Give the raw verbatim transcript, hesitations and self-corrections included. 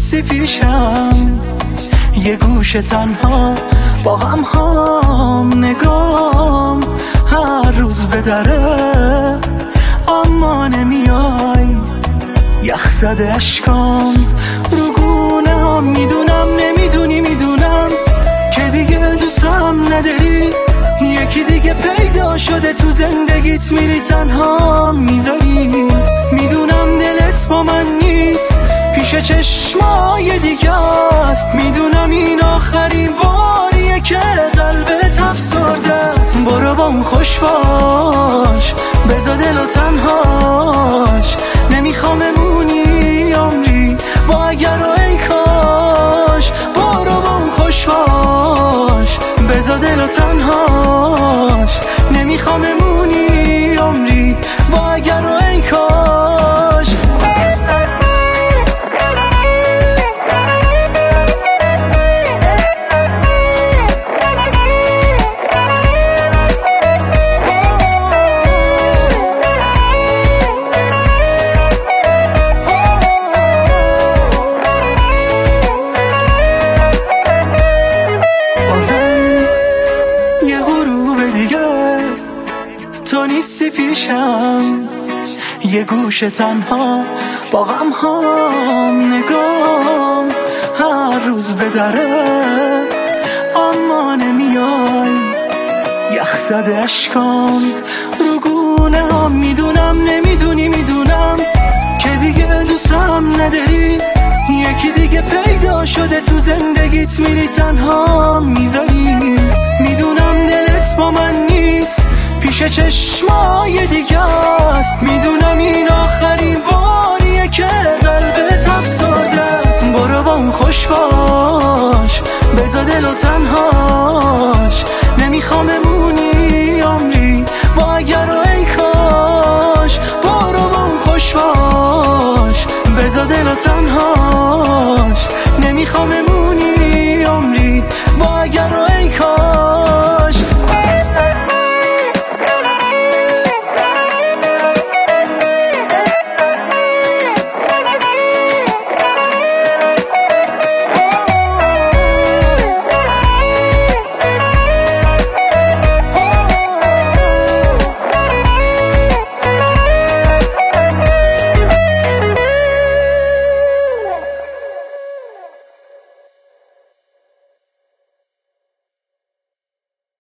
نیستی پیشم، یه گوشه تنها با غم هام نگام هر روز به دره، اما نمیای. یخ زده اشکام رو گونه هم، میدونم نمیدونی میدونم که دیگه دوستم نداری. یکی دیگه پیدا شده تو زندگیت، میری تنها میذاری. میدونم دلت با من نیست، پیش چشمای دیگه است. میدونم این آخرین باریه که قلبت افسرده است. برو با اون خوش باش، بذار دلو تنهاش. نمیخوام بمونی عمری با اگر و ای کاش. برو با اون خوش باش، بذار دلو تنهاش. نمیخوام بمونی عمری با اگر و ای کاش. یه غروب دیگه تو نیستی پیشم، یه گوشه تنها با غم هام نگام هر روز به دره، اما نمیای. یخ زده اشکام رو گونه هم، میدونم نمیدونی میدونم که دیگه دوستم نداری. یکی دیگه پیدا شده تو زندگیت، میری تنها میذاری. میدونم دلت با من نیست، پیش چشمای دیگه است. میدونم این آخرین باریه که قلبت افسرده است. برو با اون خوش باش، بذار دلو تنهاش. نمیخوام بمونی عمری با اگر و ای کاش. برو با اون خوش باش، بذار دلو تنهاش. نمیخوام